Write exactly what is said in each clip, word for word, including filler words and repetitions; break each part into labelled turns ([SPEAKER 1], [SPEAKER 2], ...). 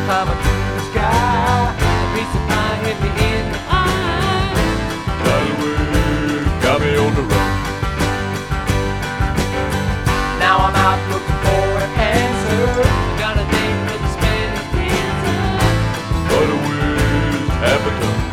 [SPEAKER 1] climbing through the sky. A piece of pie hit me in the eye.
[SPEAKER 2] Tidal wave got me on the run.
[SPEAKER 1] Now I'm out looking for an answer. I got a name for the Spanish cancer.
[SPEAKER 2] Tidal waves have a tongue.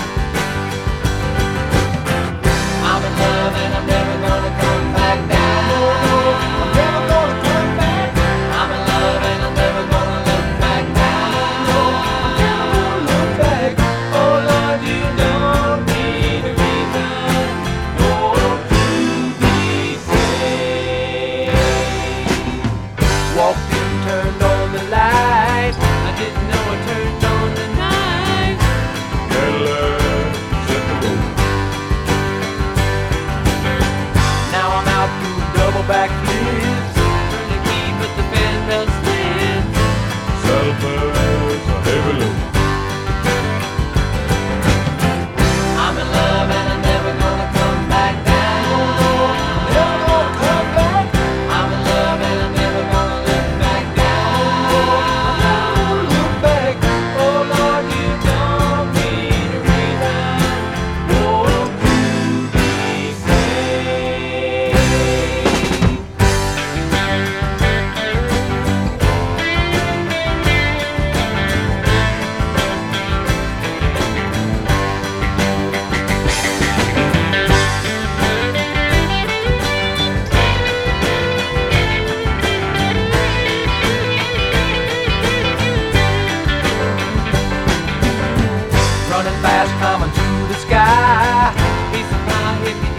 [SPEAKER 1] I'm in love and I'm never gonna come back down. I'm never gonna come back. I'm in love and I'm never gonna look back now. I'm never gonna look back. Oh Lord, you don't need a reason for to be saved. Walked in, turned on the light. I didn't know I turned on the night.
[SPEAKER 2] Cadillac set the road.
[SPEAKER 1] Now I'm out through double back flips. Turn the key, but the fan belt slips.
[SPEAKER 2] Saddlebags a heavy load.
[SPEAKER 1] I'm in love and I'm never gonna come back down. Never gonna come back. I'm in love and I'm never gonna look back down. I'm never gonna look back. Oh Lord, you don't need a reason for to be saved. Running fast, climbing to the sky. Piece of pie hit me